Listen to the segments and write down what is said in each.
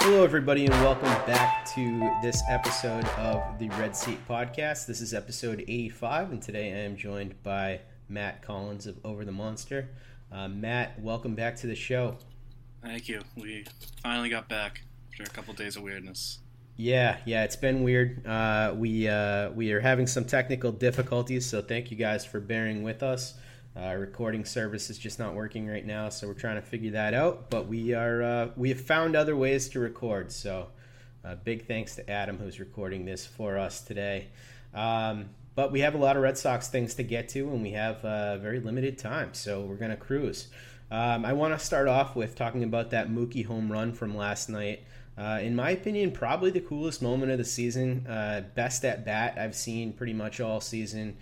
Hello, everybody, and welcome back to this episode of the Red Seat Podcast. This is episode 85, and today I am joined by Matt Collins of Over the Monster. Matt, welcome back to the show. Thank you. We finally got back after a couple days of weirdness. Yeah, it's been weird. We are having some technical difficulties, so thank you guys for bearing with us. Recording service is just not working right now, so we're trying to figure that out. But we have found other ways to record. So big thanks to Adam, who's recording this for us today. But we have a lot of Red Sox things to get to, and we have very limited time, so we're going to cruise. I want to start off with talking about that Mookie home run from last night. In my opinion, probably the coolest moment of the season. Best at bat I've seen pretty much all season.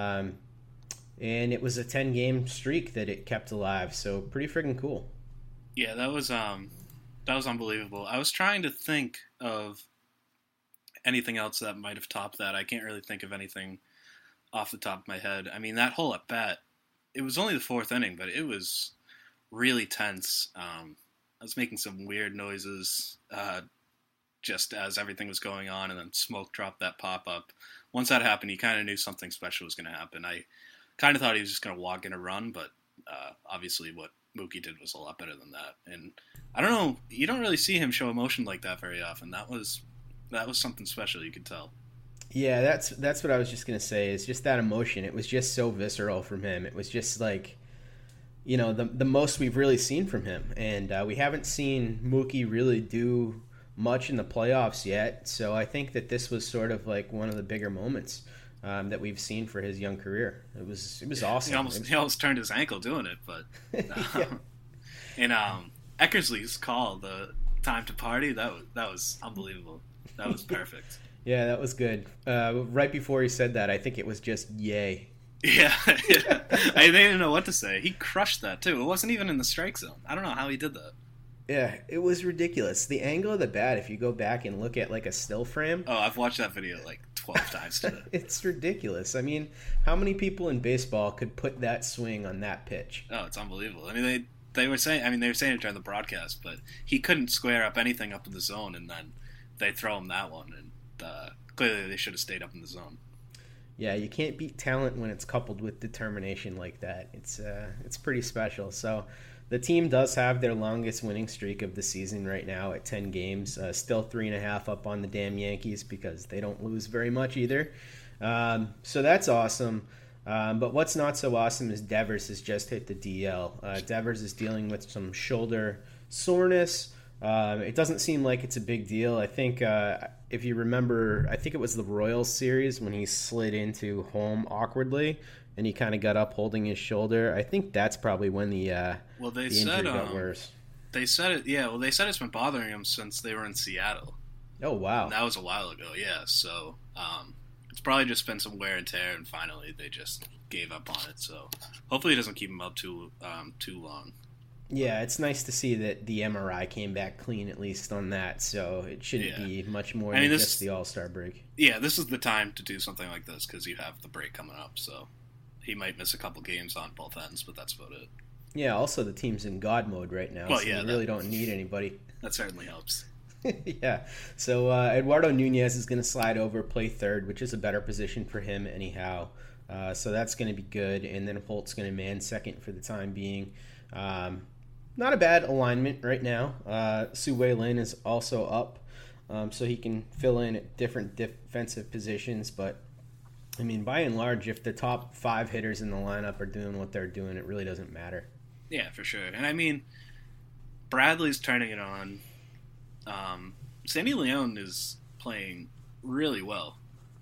And it was a 10-game streak that it kept alive, so pretty freaking cool. Yeah, that was unbelievable. I was trying to think of anything else that might have topped that. I can't really think of anything off the top of my head. I mean, that whole at bat, it was only the fourth inning, but it was really tense. I was making some weird noises just as everything was going on, and then Smoke dropped that pop-up. Once that happened, you kind of knew something special was going to happen. I kind of thought he was just going to walk in a run, but obviously what Mookie did was a lot better than that. And I don't know, you don't really see him show emotion like that very often. That was something special, you could tell. Yeah, that's what I was just going to say, is just that emotion. It was just so visceral from him. It was just like, you know, the most we've really seen from him. And we haven't seen Mookie really do much in the playoffs yet. So I think that this was sort of like one of the bigger moments that we've seen for his young career. It was awesome. He almost turned his ankle doing it, but and Eckersley's call, the time to party, that was unbelievable. That was perfect. Yeah, that was good. Right before he said that, I think it was just yay. Yeah. They didn't know what to say. He crushed that too. It wasn't even in the strike zone. I don't know how he did that. Yeah, it was ridiculous. The angle of the bat, if you go back and look at like a still frame. Oh, I've watched that video like 12 times today. It's ridiculous. I mean, how many people in baseball could put that swing on that pitch? Oh, it's unbelievable. I mean, they were saying it during the broadcast, but he couldn't square up anything up in the zone, and then they throw him that one, and clearly they should have stayed up in the zone. Yeah, you can't beat talent when it's coupled with determination like that. It's pretty special. So the team does have their longest winning streak of the season right now at 10 games. Still 3.5 up on the damn Yankees because they don't lose very much either. So that's awesome. But what's not so awesome is Devers has just hit the DL. Devers is dealing with some shoulder soreness. It doesn't seem like it's a big deal. I think if you remember, I think it was the Royals series when he slid into home awkwardly and he kind of got up holding his shoulder. I think that's probably when the injury got worse. They said it. Yeah, well, they said it's been bothering him since they were in Seattle. Oh, wow. And that was a while ago, yeah. So it's probably just been some wear and tear, and finally they just gave up on it. So hopefully it doesn't keep him up too long. Yeah, it's nice to see that the MRI came back clean, at least on that, so it shouldn't be much more than just the All-Star break. Yeah, this is the time to do something like this because you have the break coming up, so he might miss a couple games on both ends, but that's about it. Yeah, also the team's in God mode right now, so they really don't need anybody. That certainly helps. Yeah, so Eduardo Nunez is going to slide over, play third, which is a better position for him anyhow, so that's going to be good, and then Holt's going to man second for the time being. Not a bad alignment right now. Su-Wei Lin is also up, so he can fill in at different defensive positions. But, I mean, by and large, if the top 5 hitters in the lineup are doing what they're doing, it really doesn't matter. Yeah, for sure. And, I mean, Bradley's turning it on. Sandy Leon is playing really well.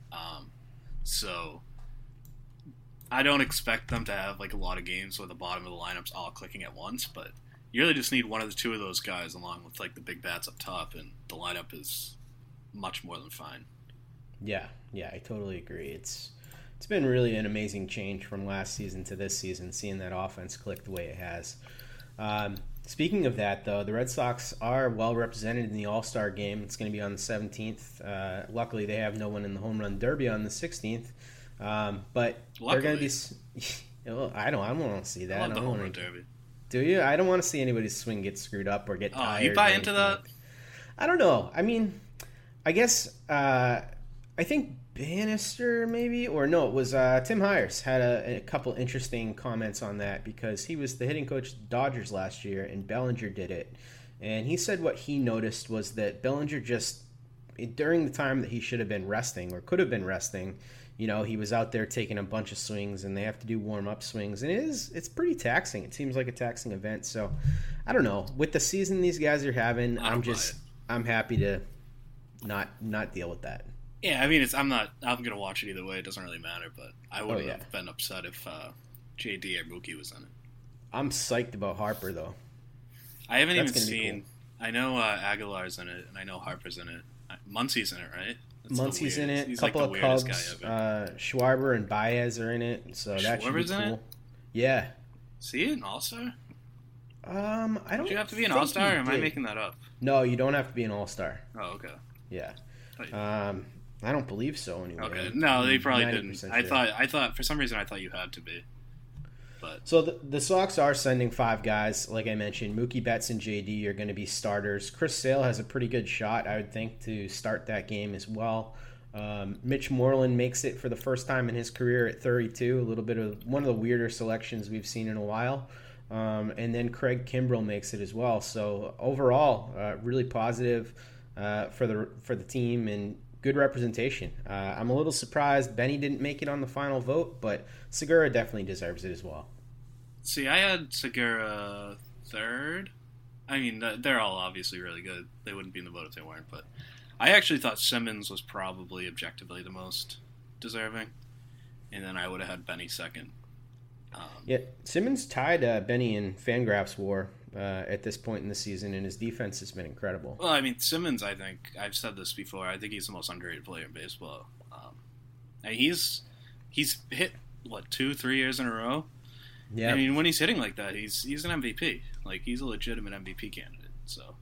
So I don't expect them to have, like, a lot of games where the bottom of the lineup's all clicking at once, but you really just need one of the two of those guys along with, like, the big bats up top, and the lineup is much more than fine. Yeah, I totally agree. It's been really an amazing change from last season to this season, seeing that offense click the way it has. Speaking of that, though, the Red Sox are well represented in the All-Star game. It's going to be on the 17th. Luckily, they have no one in the Home Run Derby on the 16th. But they're going to be... I don't want to see that. I love the Home Run Derby. Do you? I don't want to see anybody's swing get screwed up or get tired. You buy into that? I don't know. I mean, I guess I think Bannister maybe, or no, it was Tim Hires had a couple interesting comments on that because he was the hitting coach of the Dodgers last year and Bellinger did it. And he said what he noticed was that Bellinger just, during the time that he should have been resting or could have been resting, he was out there taking a bunch of swings and they have to do warm-up swings. And it's pretty taxing. It seems like a taxing event. So I don't know. With the season these guys are having, I'm happy to not deal with that. Yeah, I mean, I'm gonna watch it either way. It doesn't really matter. But I wouldn't have been upset if JD or Mookie was in it. I'm psyched about Harper though. I haven't even seen. Cool. I know Aguilar's in it, and I know Harper's in it. Muncy's in it, right? Muncy's in it. A couple of Cubs. Schwarber and Baez are in it. So that should be cool. In it? Yeah. Is he an All-Star? I don't. Do you have to be an All-Star, or am I making that up? No, you don't have to be an All-Star. Oh, okay. Yeah. I don't believe so anyway. Okay. No, they probably didn't. Sure. I thought for some reason I thought you had to be. But so the Sox are sending 5 guys, like I mentioned. Mookie Betts and JD are going to be starters. Chris Sale has a pretty good shot, I would think, to start that game as well. Mitch Moreland makes it for the first time in his career at 32, a little bit of one of the weirder selections we've seen in a while. And then Craig Kimbrell makes it as well. So overall, really positive for the team and good representation. I'm a little surprised Benny didn't make it on the final vote, but Segura definitely deserves it as well. See, I had Segura third. I mean, they're all obviously really good. They wouldn't be in the vote if they weren't, but I actually thought Simmons was probably objectively the most deserving, and then I would have had Benny second. Yeah, Simmons tied Benny in Fangraphs WAR at this point in the season, and his defense has been incredible. Well, I mean, Simmons, I think, I've said this before, I think he's the most underrated player in baseball. He's hit, 2-3 years in a row? Yeah. I mean, when he's hitting like that, he's an MVP. Like, he's a legitimate MVP candidate. So,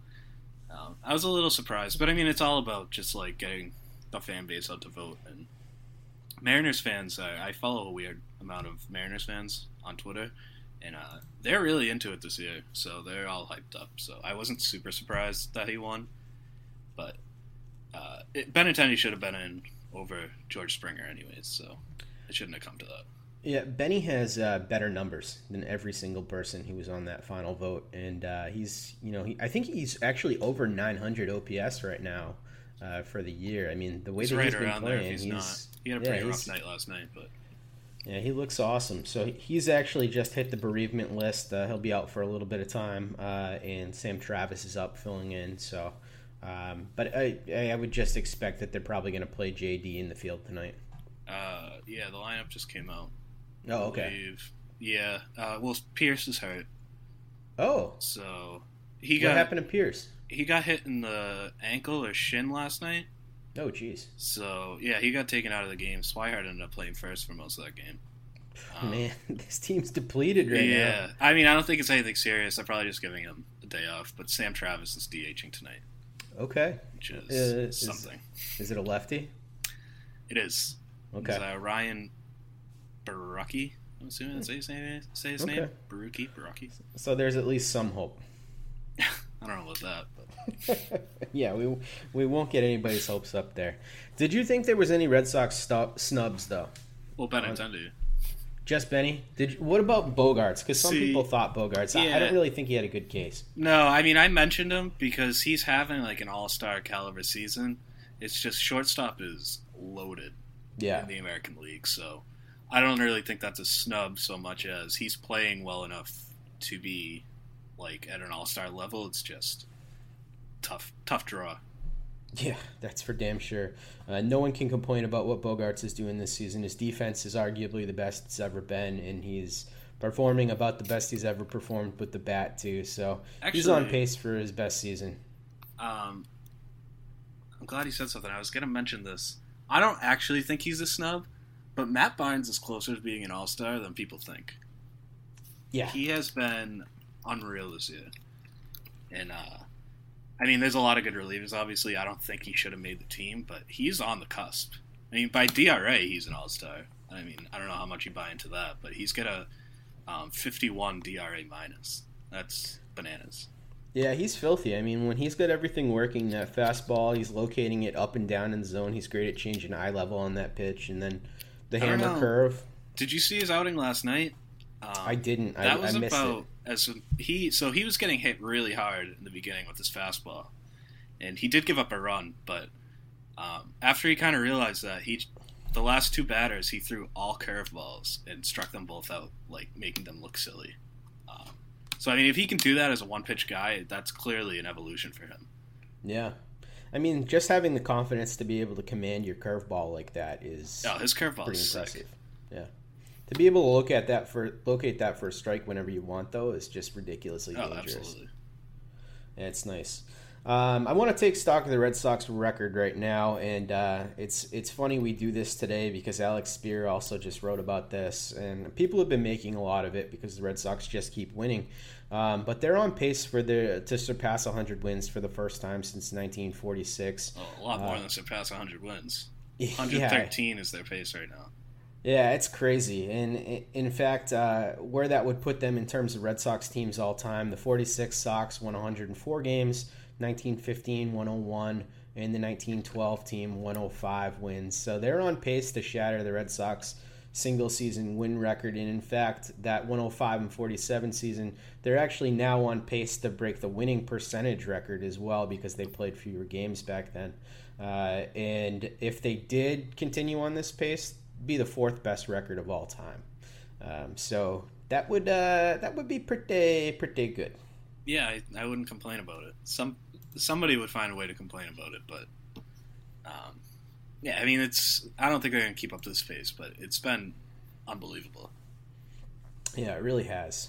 I was a little surprised. But, I mean, it's all about just, like, getting the fan base out to vote. And Mariners fans, I follow a weird amount of Mariners fans on Twitter. And they're really into it this year. So, they're all hyped up. So, I wasn't super surprised that he won. But Benintendi should have been in over George Springer anyways. So, it shouldn't have come to that. Yeah, Benny has better numbers than every single person who was on that final vote, and he's, I think he's actually over 900 OPS right now for the year. I mean, the way that he's been playing, he had a pretty rough night last night, but yeah, he looks awesome. So he's actually just hit the bereavement list. He'll be out for a little bit of time, and Sam Travis is up filling in. So, but I would just expect that they're probably going to play JD in the field tonight. Yeah, the lineup just came out. Oh, okay. Yeah. Well, Pierce is hurt. Oh. So what happened to Pierce? He got hit in the ankle or shin last night. Oh, jeez. So yeah, he got taken out of the game. Swihart ended up playing first for most of that game. Man, this team's depleted right now. Yeah, I mean, I don't think it's anything serious. I'm probably just giving him a day off. But Sam Travis is DHing tonight. Okay. Which is something. Is it a lefty? It is. Okay. It's Ryan Barucki, I'm assuming that's how you say his name. Barucki. So there's at least some hope. I don't know about that, but yeah, we won't get anybody's hopes up there. Did you think there was any Red Sox snubs though? Well, Benintendi. Just Benny? What about Bogaerts? Because some people thought Bogaerts. Yeah. I don't really think he had a good case. No, I mean, I mentioned him because he's having like an all-star caliber season. It's just shortstop is loaded in the American League, so I don't really think that's a snub so much as he's playing well enough to be like at an all-star level. It's just tough draw. Yeah, that's for damn sure. No one can complain about what Bogaerts is doing this season. His defense is arguably the best it's ever been, and he's performing about the best he's ever performed with the bat too. So he's on pace for his best season. I'm glad he said something. I was going to mention this. I don't actually think he's a snub. But Matt Barnes is closer to being an all-star than people think. Yeah. He has been unreal this year. And, I mean, there's a lot of good relievers, obviously. I don't think he should have made the team, but he's on the cusp. I mean, by DRA, he's an all-star. I mean, I don't know how much you buy into that, but he's got a 51 DRA minus. That's bananas. Yeah, he's filthy. I mean, when he's got everything working, that fastball, he's locating it up and down in the zone. He's great at changing eye level on that pitch, and then the I don't hammer know. curve. Did you see his outing last night? I didn't. That I was missed it. about as he was getting hit really hard in the beginning with his fastball, and he did give up a run. But after he kind of realized that, the last two batters he threw all curveballs and struck them both out, like making them look silly. So I mean, if he can do that as a one pitch guy, that's clearly an evolution for him. Yeah. I mean, just having the confidence to be able to command your curveball like that is His curveball pretty is impressive. sick. Yeah. To be able to locate that for a strike whenever you want, though, is just ridiculously dangerous. Absolutely. Yeah, it's nice. I want to take stock of the Red Sox record right now, and it's funny we do this today because Alex Spear also just wrote about this, and people have been making a lot of it because the Red Sox just keep winning. But they're on pace to surpass 100 wins for the first time since 1946. A lot more than surpass 100 wins. Yeah. 113 is their pace right now. Yeah, it's crazy. And in fact, where that would put them in terms of Red Sox teams all time, the 46 Sox won 104 games, 1915 101, and the 1912 team 105 wins. So they're on pace to shatter the Red Sox single season win record. And in fact, that 105 and 47 season, they're actually now on pace to break the winning percentage record as well because they played fewer games back then. And if they did continue on this pace, be the fourth best record of all time. So that would be pretty good. Yeah, I wouldn't complain about it. Somebody would find a way to complain about it, but yeah, I mean, I don't think they're going to keep up to this pace, but it's been unbelievable. Yeah, it really has.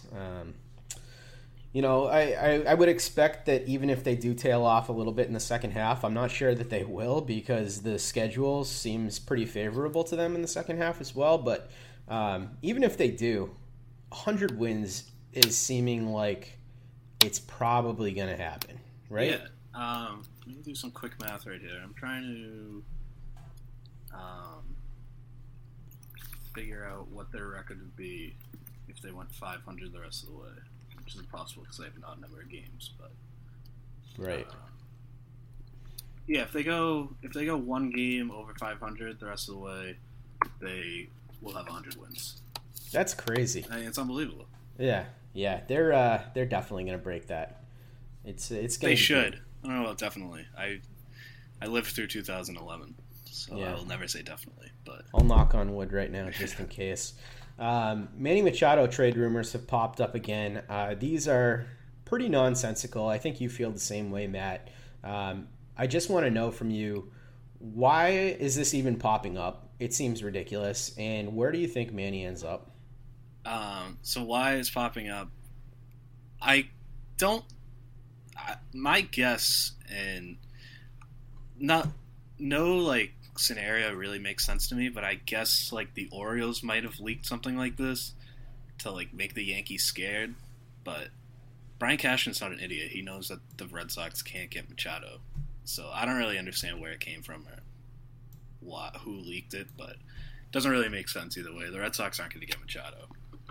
I would expect that even if they do tail off a little bit in the second half, I'm not sure that they will because the schedule seems pretty favorable to them in the second half as well. But even if they do, 100 wins is seeming like it's probably going to happen, right? Yeah. Let me do some quick math right here. I'm trying to figure out what their record would be if they went 500 the rest of the way, which is impossible because they have an odd number of games. But right. Yeah, if they go one game over 500 the rest of the way, they will have 100 wins. That's crazy. I mean, it's unbelievable. Yeah, they're definitely going to break that. It's going to. They should. Good. I don't know about definitely. I lived through 2011, so yeah. I will never say definitely. But I'll knock on wood right now just in case. Manny Machado trade rumors have popped up again. These are pretty nonsensical. I think you feel the same way, Matt. I just want to know from you, why is this even popping up? It seems ridiculous. And where do you think Manny ends up? So why is popping up? My guess, and no like scenario really makes sense to me, but I guess like the Orioles might have leaked something like this to like make the Yankees scared. But Brian Cashman's not an idiot. He knows that the Red Sox can't get Machado, so I don't really understand where it came from or who leaked it, but it doesn't really make sense either way. The Red Sox aren't going to get Machado.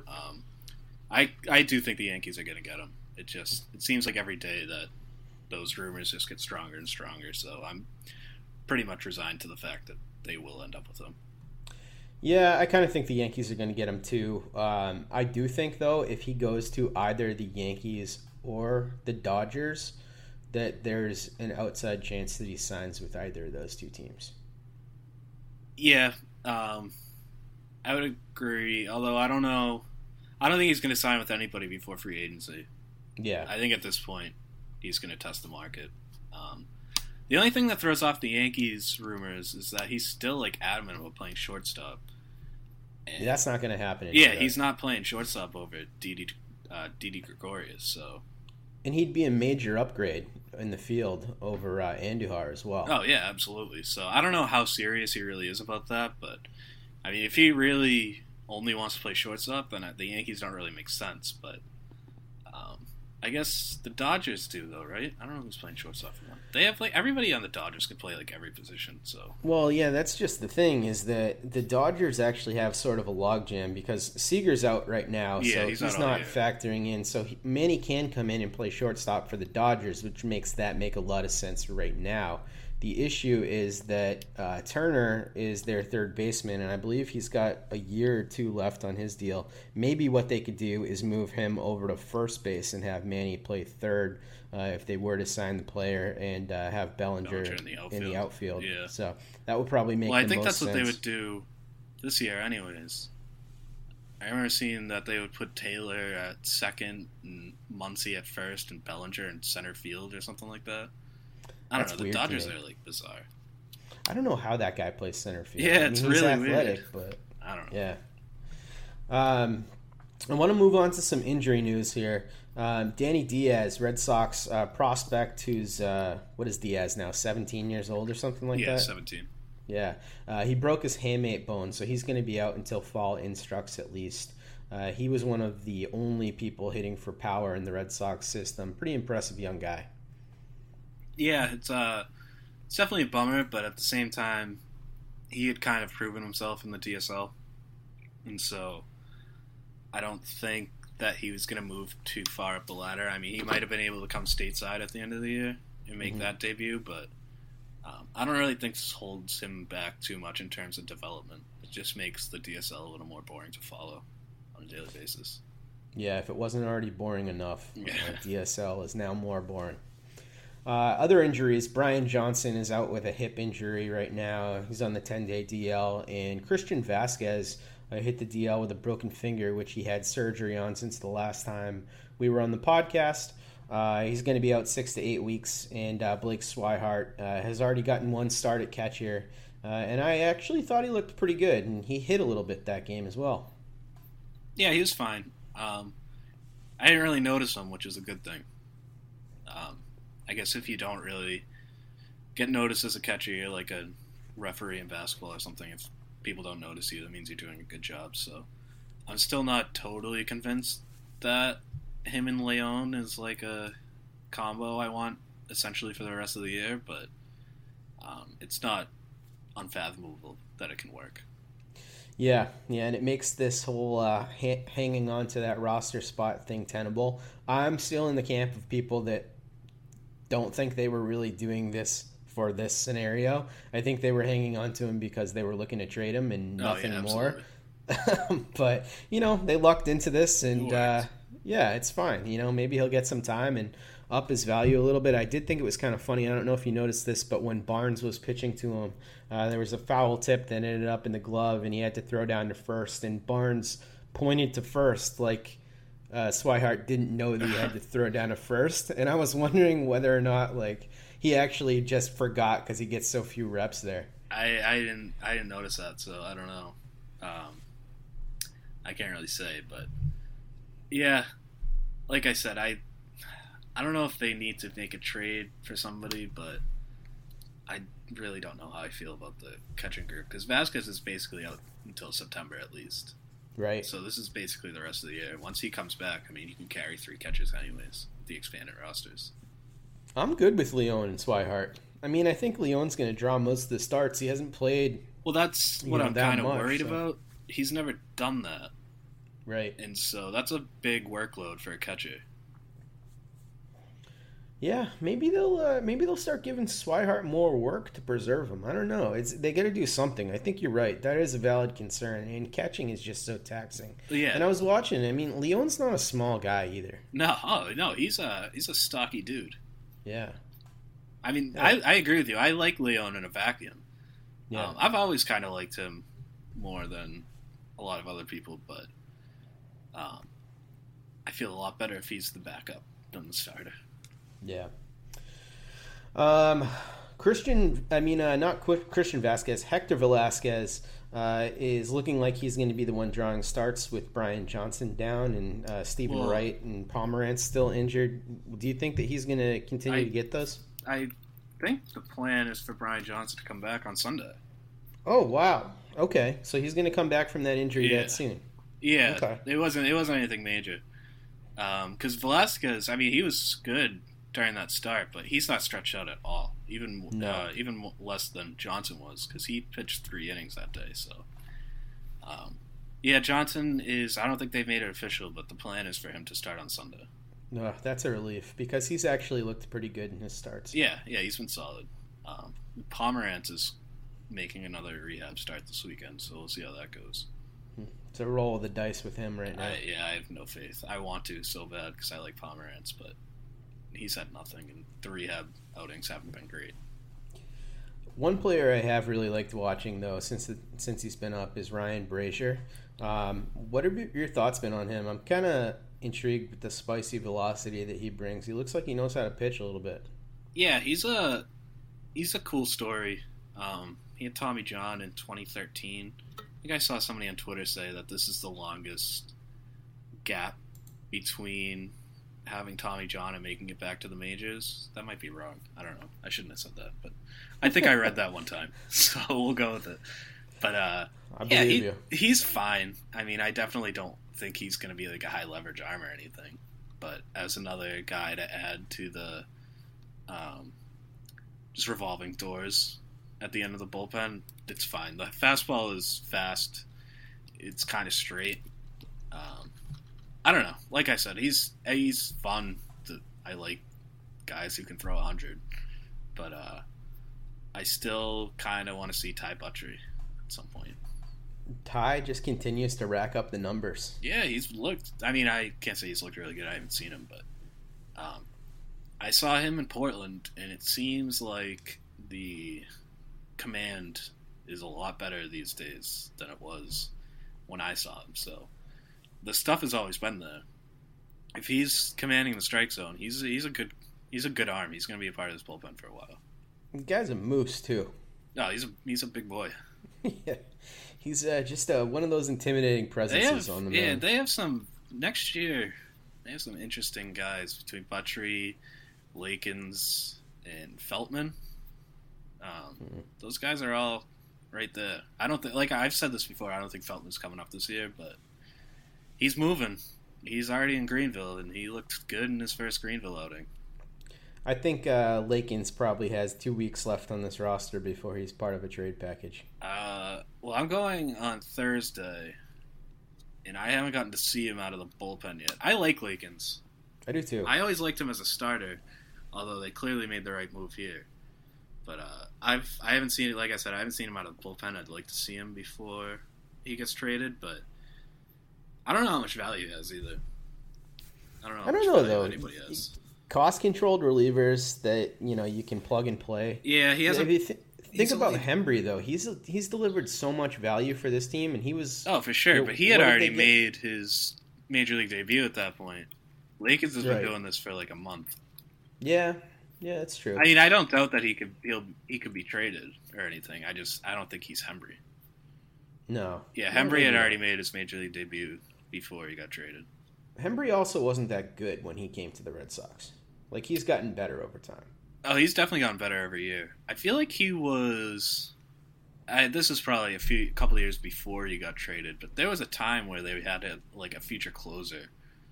I do think the Yankees are going to get him. It seems like every day that those rumors just get stronger and stronger. So I'm pretty much resigned to the fact that they will end up with him. Yeah, I kind of think the Yankees are going to get him too. I do think, though, if he goes to either the Yankees or the Dodgers, that there's an outside chance that he signs with either of those two teams. Yeah, I would agree. Although I don't know. I don't think he's going to sign with anybody before free agency. Yeah. I think at this point, he's going to test the market. The only thing that throws off the Yankees rumors is that he's still like adamant about playing shortstop. And that's not going to happen. Yeah, he's not playing shortstop over Didi Gregorius. So, and he'd be a major upgrade in the field over Andujar as well. Oh yeah, absolutely. So I don't know how serious he really is about that, but I mean, if he really only wants to play shortstop, then the Yankees don't really make sense. But I guess the Dodgers do, though, right? I don't know who's playing shortstop for them. They have, like, everybody on the Dodgers can play, like, every position, so. Well, yeah, that's just the thing is that the Dodgers actually have sort of a logjam because Seager's out right now, Yeah, so he's he's not not yet. factoring in. So Manny can come in and play shortstop for the Dodgers, which makes that make a lot of sense right now. The issue is that Turner is their third baseman, and I believe he's got a year or two left on his deal. Maybe what they could do is move him over to first base and have Manny play third if they were to sign the player and have Bellinger in the outfield. Yeah. So that would probably make Well, I the think most that's what they sense. would do this year, anyways. I remember seeing that they would put Taylor at second and Muncy at first and Bellinger in center field or something like that. I don't That's know. The weird to Dodgers me. are, like, bizarre. I don't know how that guy plays center field. Yeah, I mean, it's he's really athletic, weird. but I don't know. yeah. I want to move on to some injury news here. Danny Diaz, Red Sox prospect, who's what is Diaz now? 17 years old or something like Yeah, that. 17. Yeah, he broke his hamate bone, so he's going to be out until fall instructs at least. He was one of the only people hitting for power in the Red Sox system. Pretty impressive young guy. Yeah, it's definitely a bummer, but at the same time, he had kind of proven himself in the DSL, and so I don't think that he was going to move too far up the ladder. I mean, he might have been able to come stateside at the end of the year and make that debut, but I don't really think this holds him back too much in terms of development. It just makes the DSL a little more boring to follow on a daily basis. Yeah, if it wasn't already boring enough, Yeah. DSL is now more boring. Other injuries, Brian Johnson is out with a hip injury right now. He's on the 10-day DL. And Christian Vasquez hit the DL with a broken finger, which he had surgery on since the last time we were on the podcast. He's going to be out 6 to 8 weeks. And Blake Swihart has already gotten one start at catcher. And I actually thought he looked pretty good. And he hit a little bit that game as well. Yeah, he was fine. I didn't really notice him, which is a good thing. I guess if you don't really get noticed as a catcher, you're like a referee in basketball or something. If people don't notice you, that means you're doing a good job. So I'm still not totally convinced that him and Leon is like a combo I want essentially for the rest of the year, but it's not unfathomable that it can work. Yeah, and it makes this whole hanging on to that roster spot thing tenable. I'm still in the camp of people that don't think they were really doing this for this scenario. I think they were hanging on to him because they were looking to trade him and nothing more. But, they lucked into this, and it's fine. Maybe he'll get some time and up his value a little bit. I did think it was kind of funny. I don't know if you noticed this, but when Barnes was pitching to him, there was a foul tip that ended up in the glove, and he had to throw down to first, and Barnes pointed to first like Swihart didn't know that he had to throw down to first. And I was wondering whether or not he actually just forgot because he gets so few reps there. I didn't notice that, so I don't know. I can't really say, but yeah, like I said, I don't know if they need to make a trade for somebody, but I really don't know how I feel about the catching group because Vasquez is basically out until September at least. Right. So this is basically the rest of the year. Once he comes back, I mean, he can carry 3 catches anyways with the expanded rosters. I'm good with Leon and Swihart. I mean, I think Leon's going to draw most of the starts. He hasn't played. Well, that's what I'm kind of worried so. about. He's never done that. Right. And so that's a big workload for a catcher. Yeah, maybe they'll start giving Swihart more work to preserve him. I don't know. They got to do something. I think you're right. That is a valid concern, and catching is just so taxing. Yeah. And I was watching. I mean, Leon's not a small guy either. No, he's a stocky dude. Yeah. I mean, yeah. I agree with you. I like Leon in a vacuum. Yeah. I've always kind of liked him more than a lot of other people, but I feel a lot better if he's the backup than the starter. Yeah. Christian Vasquez. Hector Velasquez is looking like he's going to be the one drawing starts with Brian Johnson down and Stephen Wright and Pomerantz still injured. Do you think that he's going to continue to get those? I think the plan is for Brian Johnson to come back on Sunday. Oh, wow. Okay. So he's going to come back from that injury that soon. Yeah. Okay. It wasn't anything major. Because Velasquez, I mean, he was good during that start, but he's not stretched out at all. No. Even less than Johnson was, because he pitched 3 innings that day. So, yeah, Johnson is. I don't think they've made it official, but the plan is for him to start on Sunday. No, that's a relief because he's actually looked pretty good in his starts. Yeah, he's been solid. Pomerantz is making another rehab start this weekend, so we'll see how that goes. It's a roll of the dice with him right now. I have no faith. I want to so bad because I like Pomerantz, but he's had nothing, and the rehab outings haven't been great. One player I have really liked watching, though, since he's been up, is Ryan Brazier. What have your thoughts been on him? I'm kind of intrigued with the spicy velocity that he brings. He looks like he knows how to pitch a little bit. Yeah, he's a cool story. He had Tommy John in 2013. I think I saw somebody on Twitter say that this is the longest gap between having Tommy John and making it back to the majors. That might be wrong. I don't know. I shouldn't have said that, but I think I read that one time. So we'll go with it. But I believe you. He's fine. I mean, I definitely don't think he's going to be like a high leverage arm or anything. But as another guy to add to the just revolving doors at the end of the bullpen, it's fine. The fastball is fast. It's kind of straight. I don't know. Like I said, he's fun. I like guys who can throw 100. But I still kind of want to see Ty Buttrey at some point. Ty just continues to rack up the numbers. Yeah, he's looked. I mean, I can't say he's looked really good. I haven't seen him, but I saw him in Portland, and it seems like the command is a lot better these days than it was when I saw him. So the stuff has always been there. If he's commanding the strike zone, he's a good arm. He's going to be a part of this bullpen for a while. The guy's a moose too. No, he's a big boy. Yeah, he's just one of those intimidating presences on the mound. Yeah, they have some next year. They have some interesting guys between Buttrey, Lakins, and Feltman. Those guys are all right there. I don't think, like I've said this before, I don't think Feltman's coming up this year, but he's moving. He's already in Greenville, and he looked good in his first Greenville outing. I think Lakins probably has 2 weeks left on this roster before he's part of a trade package. Well, I'm going on Thursday, and I haven't gotten to see him out of the bullpen yet. I like Lakins. I do too. I always liked him as a starter, although they clearly made the right move here. But I haven't seen it. Like I said, I haven't seen him out of the bullpen. I'd like to see him before he gets traded, but I don't know how much value he has either. I don't know how much value anybody has. Cost-controlled relievers that you can plug and play. Yeah, he has. Think about Hembree though. He's delivered so much value for this team, and he was. Oh, for sure. But he had already made his major league debut at that point. Lakins has been doing this for like a month. Yeah, that's true. I mean, I don't doubt that he could be traded or anything. I don't think he's Hembree. No. Yeah, Hembree had already made his major league debut before he got traded. Hembree also wasn't that good when he came to the Red Sox. Like, he's gotten better over time. Oh, he's definitely gotten better every year. I feel like he was. This is probably a couple of years before he got traded, but there was a time where they had a future closer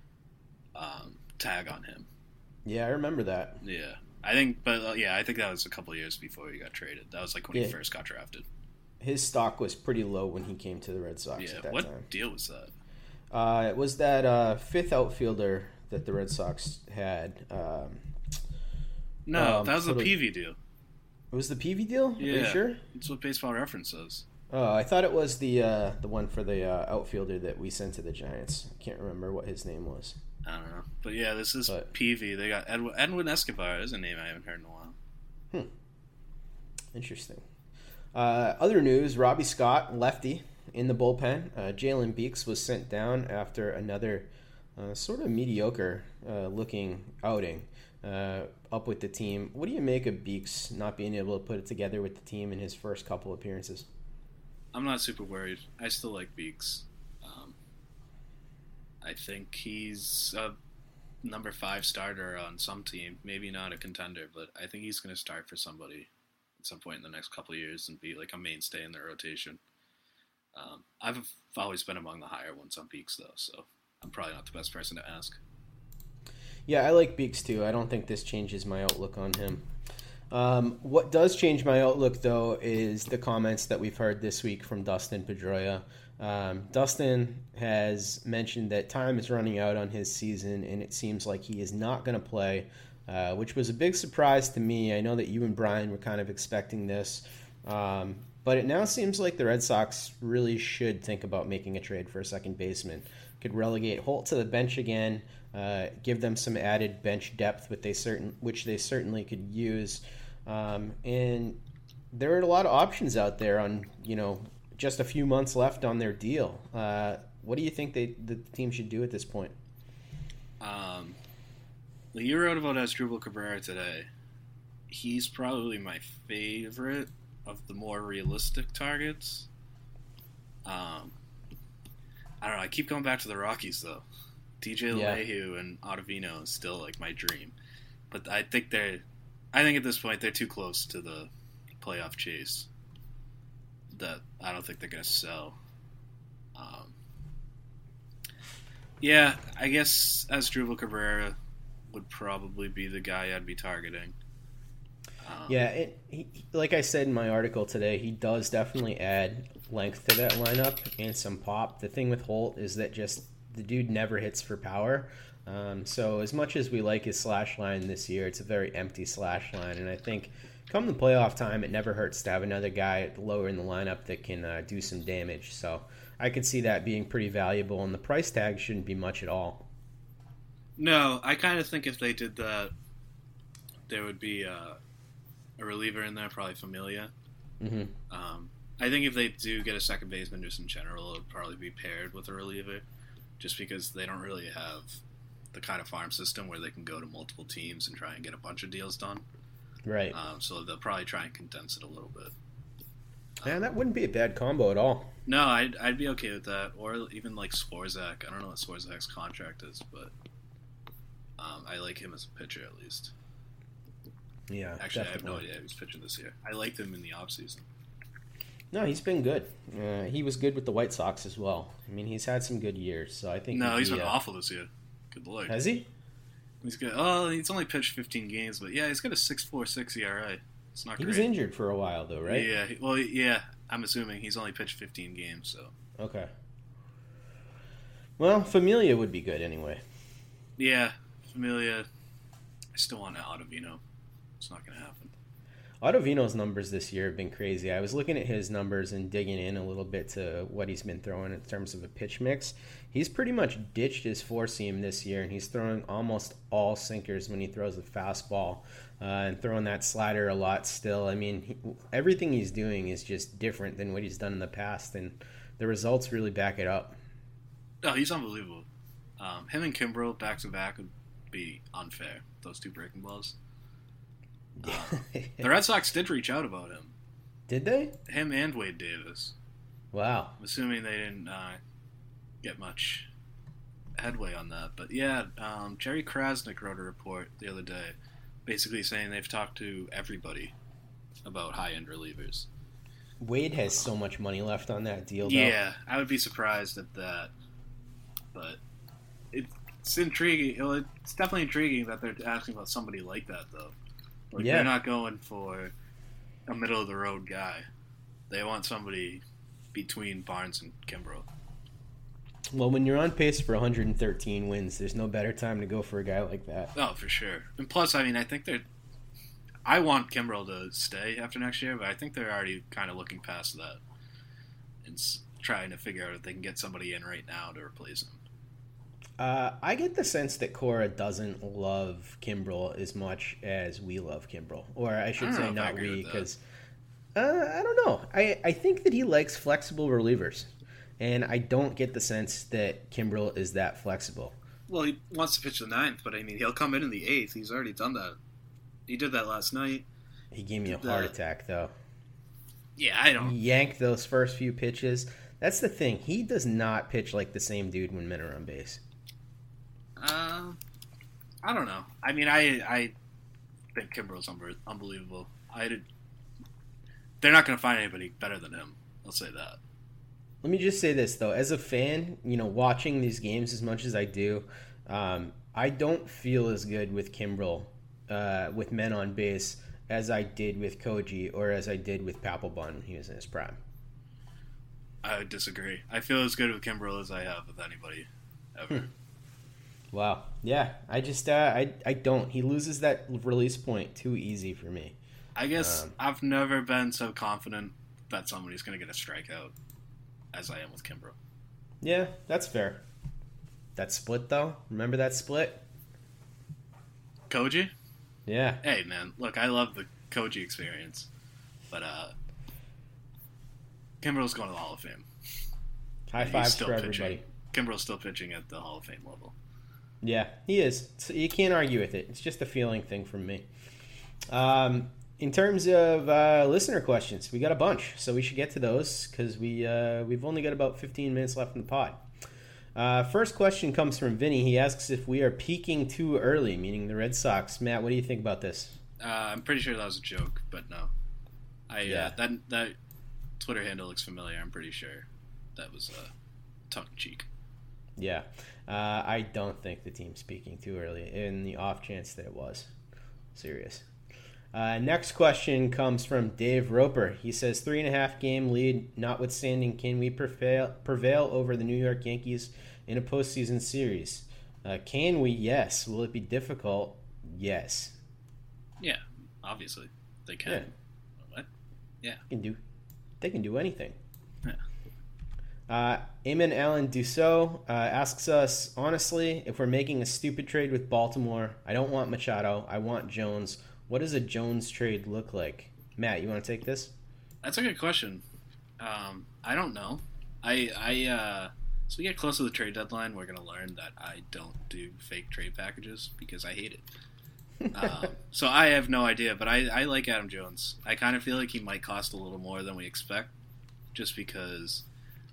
tag on him. Yeah, I remember that. Yeah, I think that was a couple of years before he got traded. That was like when he first got drafted. His stock was pretty low when he came to the Red Sox at that time. What deal was that? It was that fifth outfielder that the Red Sox had. No, that was the Peavy deal. It was the Peavy deal? Yeah. Are you sure? That's what Baseball Reference says. Oh, I thought it was the one for the outfielder that we sent to the Giants. I can't remember what his name was. I don't know. But yeah, this is Peavy. They got Edwin Escobar is a name I haven't heard in a while. Interesting. Other news, Robbie Scott, lefty, in the bullpen. Jalen Beeks was sent down after another sort of mediocre looking outing up with the team. What do you make of Beeks not being able to put it together with the team in his first couple appearances? I'm not super worried. I still like Beeks. I think he's a number 5 starter on some team. Maybe not a contender, but I think he's going to start for somebody at some point in the next couple of years and be like a mainstay in their rotation. I've always been among the higher ones on Beeks, though, so I'm probably not the best person to ask. Yeah, I like Beeks too. I don't think this changes my outlook on him. What does change my outlook, though, is the comments that we've heard this week from Dustin Pedroia. Dustin has mentioned that time is running out on his season, and it seems like he is not going to play, which was a big surprise to me. I know that you and Brian were kind of expecting this, but it now seems like the Red Sox really should think about making a trade for a second baseman. Could relegate Holt to the bench again, give them some added bench depth, which they certainly could use. And there are a lot of options out there on, just a few months left on their deal. What do you think the team should do at this point? You wrote about Asdrubal Cabrera today. He's probably my favorite of the more realistic targets. I don't know. I keep going back to the Rockies, though. DJ LeMahieu and Ottavino is still like my dream, but I think at this point they're too close to the playoff chase that I don't think they're gonna sell. Yeah, I guess Asdrubal Cabrera would probably be the guy I'd be targeting. Like I said in my article today, he does definitely add length to that lineup and some pop. The thing with Holt is that just the dude never hits for power. So as much as we like his slash line this year, it's a very empty slash line. And I think come the playoff time, it never hurts to have another guy lower in the lineup that can do some damage. So I could see that being pretty valuable, and the price tag shouldn't be much at all. No, I kind of think if they did that, there would be a reliever in there, probably Familia. Mm-hmm. I think if they do get a second baseman just in general, it would probably be paired with a reliever, just because they don't really have the kind of farm system where they can go to multiple teams and try and get a bunch of deals done. Right. So they'll probably try and condense it a little bit. Man, that wouldn't be a bad combo at all. No, I'd be okay with that, or even like Swarzak. I don't know what Swarzak's contract is, but I like him as a pitcher at least. Yeah, actually, definitely. I have no idea who's pitching this year. I liked him in the offseason. No, he's been good. He was good with the White Sox as well. I mean, he's had some good years, so I think. No, he's been awful this year. Good lord. Has he? He's good. Oh, he's only pitched 15 games, but yeah, he's got a 6.46 ERA. It's not great. He was injured for a while, though, right? Yeah. Well, yeah. I'm assuming he's only pitched 15 games, so. Okay. Well, Familia would be good anyway. Yeah, Familia. I still want Ottavino. It's not going to happen. Ottavino's numbers this year have been crazy. I was looking at his numbers and digging in a little bit to what he's been throwing in terms of a pitch mix. He's pretty much ditched his four-seam this year, and he's throwing almost all sinkers when he throws the fastball and throwing that slider a lot still. I mean, everything he's doing is just different than what he's done in the past, and the results really back it up. Oh, he's unbelievable. Him and Kimbrel back-to-back would be unfair, those two breaking balls. The Red Sox did reach out about him. Did they? Him and Wade Davis. Wow. I'm assuming they didn't get much headway on that. But yeah, Jerry Krasnick wrote a report the other day basically saying they've talked to everybody about high-end relievers. Wade has so much money left on that deal, though. Yeah, I would be surprised at that. But it's intriguing. It's definitely intriguing that they're asking about somebody like that, though. Like, they're not going for a middle-of-the-road guy. They want somebody between Barnes and Kimbrel. Well, when you're on pace for 113 wins, there's no better time to go for a guy like that. Oh, for sure. And plus, I mean, I think I want Kimbrel to stay after next year, but I think they're already kind of looking past that and trying to figure out if they can get somebody in right now to replace him. I get the sense that Cora doesn't love Kimbrel as much as we love Kimbrel. Or I should say not we, because I don't know. I think that he likes flexible relievers. And I don't get the sense that Kimbrel is that flexible. Well, he wants to pitch the ninth, but I mean, he'll come in the eighth. He's already done that. He did that last night. He gave me a heart attack, though. Yeah, I don't. He yanked those first few pitches. That's the thing. He does not pitch like the same dude when men are on base. I don't know. I mean, I think Kimbrel's unbelievable. They're not going to find anybody better than him. I'll say that. Let me just say this, though. As a fan, watching these games as much as I do, I don't feel as good with Kimbrel with men on base as I did with Koji or as I did with Papelbon when he was in his prime. I would disagree. I feel as good with Kimbrel as I have with anybody ever. Wow. Yeah, I just I don't. He loses that release point too easy for me. I guess I've never been so confident that somebody's going to get a strikeout as I am with Kimbrel. Yeah, that's fair. That split, though? Remember that split? Koji? Yeah. Hey, man, look, I love the Koji experience, but Kimbrel's going to the Hall of Fame. High fives for everybody. Kimbrel's still pitching at the Hall of Fame level. Yeah, he is. So you can't argue with it. It's just a feeling thing from me. In terms of listener questions, we got a bunch, so we should get to those because we've only got about 15 minutes left in the pod. First question comes from Vinny. He asks if we are peaking too early, meaning the Red Sox. Matt, what do you think about this? I'm pretty sure that was a joke, but no. That Twitter handle looks familiar. I'm pretty sure that was tongue-in-cheek. Yeah. I don't think the team's peaking too early, in the off chance that it was. Serious. Next question comes from Dave Roper. He says, 3.5 game lead notwithstanding, can we prevail over the New York Yankees in a postseason series? Can we? Yes. Will it be difficult? Yes. Yeah, obviously. They can. Yeah. What? Yeah. They can do anything. Yeah. Eamon Allen Dussault asks us, honestly, if we're making a stupid trade with Baltimore, I don't want Machado. I want Jones. What does a Jones trade look like? Matt, you want to take this? That's a good question. I don't know. So we get close to the trade deadline, we're going to learn that I don't do fake trade packages because I hate it. So I have no idea, but I like Adam Jones. I kind of feel like he might cost a little more than we expect just because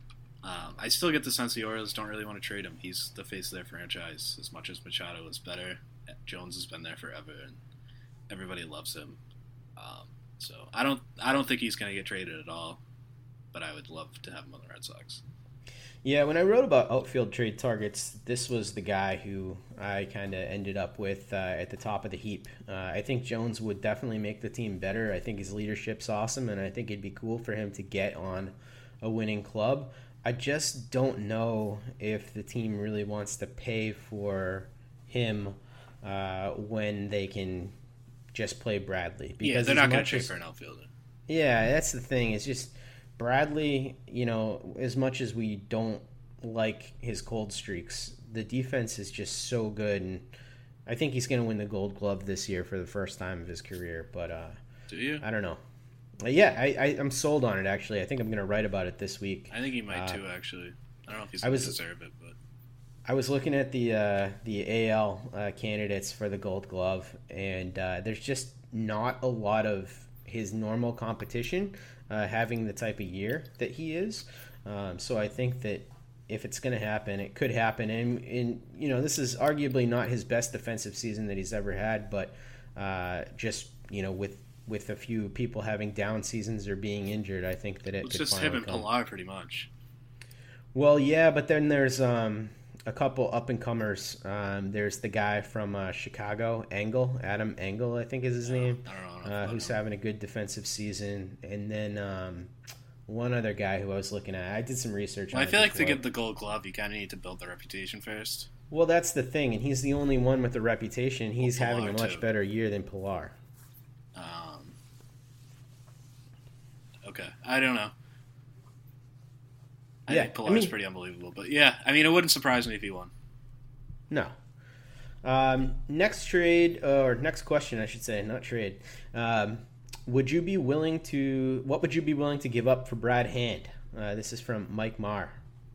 I still get the sense the Orioles don't really want to trade him. He's the face of their franchise. As much as Machado is better, Jones has been there forever, and everybody loves him. So I don't think he's going to get traded at all, but I would love to have him on the Red Sox. Yeah, when I wrote about outfield trade targets, this was the guy who I kind of ended up with at the top of the heap. I think Jones would definitely make the team better. I think his leadership's awesome, and I think it'd be cool for him to get on a winning club. I just don't know if the team really wants to pay for him when they can just play Bradley. Because they're not going to trade for an outfielder. Yeah, that's the thing. It's just Bradley, as much as we don't like his cold streaks, the defense is just so good, and I think he's going to win the Gold Glove this year for the first time of his career. But do you? I don't know. Yeah, I'm sold on it, actually. I think I'm going to write about it this week. I think he might, too, actually. I don't know if he's going to deserve it, but... I was looking at the AL candidates for the Gold Glove, and there's just not a lot of his normal competition having the type of year that he is. So I think that if it's going to happen, it could happen. And this is arguably not his best defensive season that he's ever had, but just with a few people having down seasons or being injured, I think that it's just him and Pilar pretty much. Well, yeah, but then there's a couple up-and-comers. There's the guy from Chicago, Adam Engel, I think is his name, who's having a good defensive season. And then one other guy who I was looking at. I did some research on I feel like to get the Gold Glove, you kind of need to build the reputation first. Well, that's the thing, and he's the only one with the reputation. He's having a much better year than Pilar. Okay, I don't know. I think Pilar's pretty unbelievable. But yeah, it wouldn't surprise me if he won. No. Next question, I should say, not trade. What would you be willing to give up for Brad Hand? This is from Mike Marr.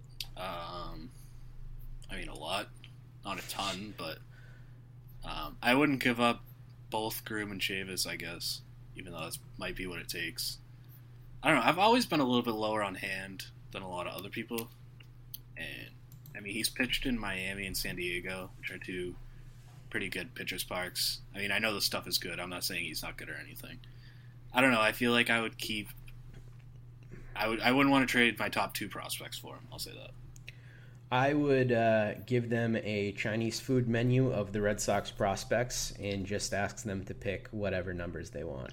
A lot. Not a ton, but I wouldn't give up both Groom and Chavis, I guess, even though that might be what it takes. I don't know. I've always been a little bit lower on Hand than a lot of other people. And, he's pitched in Miami and San Diego, which are two pretty good pitchers' parks. I know the stuff is good. I'm not saying he's not good or anything. I don't know. I feel like I would keep... I wouldn't want to trade my top two prospects for him. I'll say that. I would give them a Chinese food menu of the Red Sox prospects and just ask them to pick whatever numbers they want.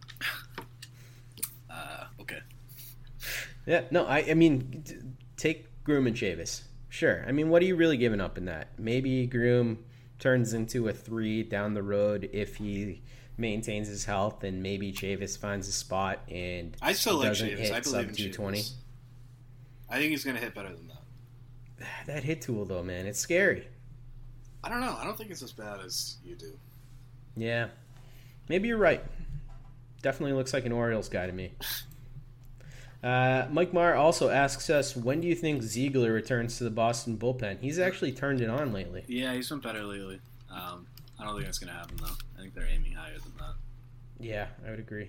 Okay. Yeah, no, I mean, take Groom and Chavis. Sure. I mean, what are you really giving up in that? Maybe Groom turns into a 3 down the road if he maintains his health, and maybe Chavis finds a spot and I still like doesn't Chavis. hit I believe sub in 220. Chavis. I think he's going to hit better than that. That hit tool, though, man, it's scary. I don't know. I don't think it's as bad as you do. Yeah. Maybe you're right. Definitely looks like an Orioles guy to me. Mike Marr also asks us, when do you think Ziegler returns to the Boston bullpen? He's actually turned it on lately. Yeah, he's been better lately. I don't think that's going to happen, though. I think they're aiming higher than that. Yeah, I would agree.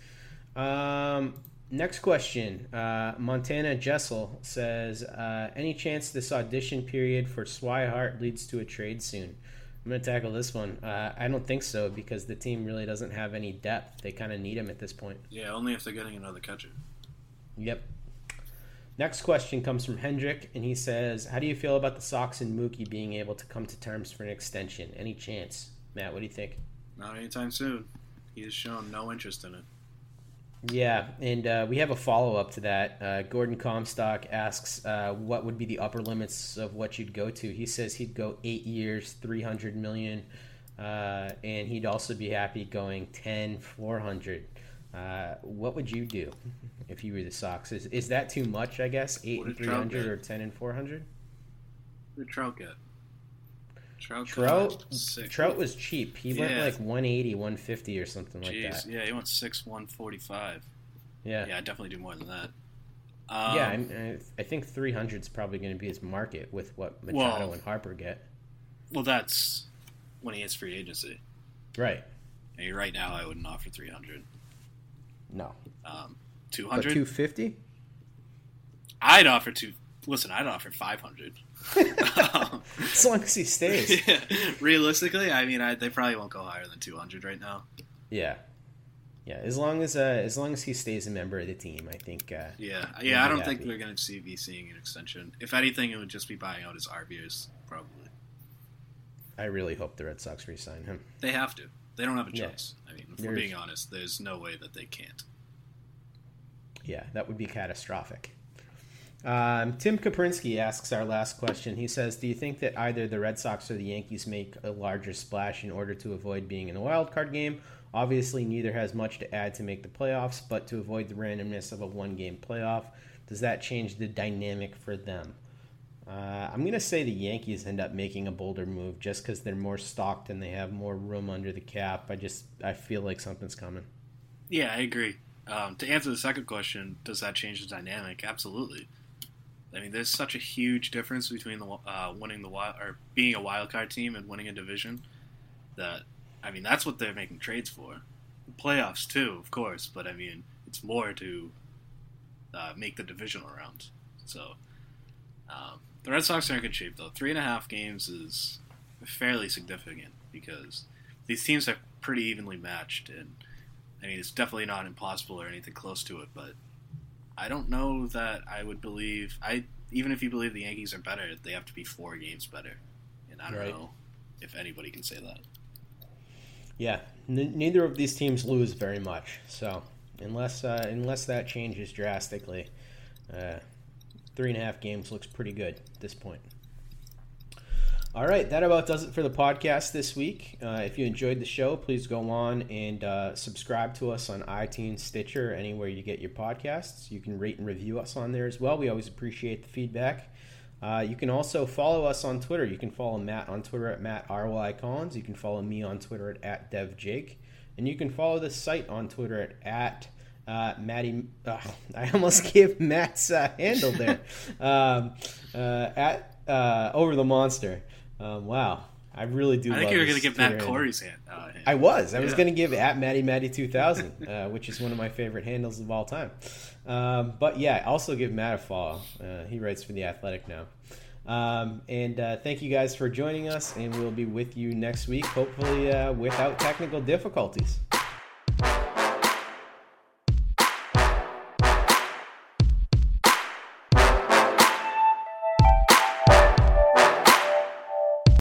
Next question. Montana Jessel says, any chance this audition period for Swihart leads to a trade soon? I'm going to tackle this one. I don't think so because the team really doesn't have any depth. They kind of need him at this point. Yeah, only if they're getting another catcher. Yep. Next question comes from Hendrick, and he says, how do you feel about the Sox and Mookie being able to come to terms for an extension? Any chance? Matt, what do you think? Not anytime soon. He has shown no interest in it. Yeah, and we have a follow-up to that. Gordon Comstock asks what would be the upper limits of what you'd go to. He says he'd go 8 years, $300 million, and he'd also be happy going 10, $400. What would you do if you were the Sox? Is that too much, I guess? 8 and 300 or 10 and 400? Who did Trout get? Trout was cheap. He went like 180, 150 or something like that. Yeah, he went 6, 145. Yeah, I'd definitely do more than that. I think 300 is probably going to be his market with what Machado and Harper get. Well, that's when he hits free agency. Right. And right now, I wouldn't offer 300. No. 200? 250? I'd offer I'd offer 500. As long as he stays. Yeah. Realistically, I mean, they probably won't go higher than 200 right now. Yeah. As long as he stays a member of the team, I think. I don't think we're going to be seeing an extension. If anything, it would just be buying out his RBs, probably. I really hope the Red Sox re-sign him. They have to. They don't have a choice. Yeah. I mean, if we're being honest, there's no way that they can't. Yeah, that would be catastrophic. Tim Kaprinsky asks our last question. He says, do you think that either the Red Sox or the Yankees make a larger splash in order to avoid being in a wild card game? Obviously, neither has much to add to make the playoffs, but to avoid the randomness of a one-game playoff, does that change the dynamic for them? I'm going to say the Yankees end up making a bolder move just because they're more stocked and they have more room under the cap. I feel like something's coming. Yeah, I agree. To answer the second question, does that change the dynamic? Absolutely. I mean, there's such a huge difference between winning the wild or being a wild card team and winning a division that, I mean, that's what they're making trades for. Playoffs too, of course, but I mean, it's more to make the divisional round. So the Red Sox are in good shape, though. 3.5 games is fairly significant because these teams are pretty evenly matched, and I mean, it's definitely not impossible or anything close to it, but I don't know that I would believe. Even if you believe the Yankees are better, they have to be 4 games better, and I don't know if anybody can say that. Yeah, neither of these teams lose very much. So unless that changes drastically, 3.5 games looks pretty good at this point. All right, that about does it for the podcast this week. If you enjoyed the show, please go on and subscribe to us on iTunes, Stitcher, anywhere you get your podcasts. You can rate and review us on there as well. We always appreciate the feedback. You can also follow us on Twitter. You can follow Matt on Twitter at MattRYCollins. You can follow me on Twitter at DevJake. And you can follow the site on Twitter at Matty. I almost gave Matt's handle there. At Over the Monster. Wow. I really do. I think you were going to give Matt Corey's hand. I was going to give at Matty 2000, which is one of my favorite handles of all time. But yeah, also give Matt a follow. He writes for The Athletic now. And thank you guys for joining us, and we'll be with you next week, hopefully without technical difficulties.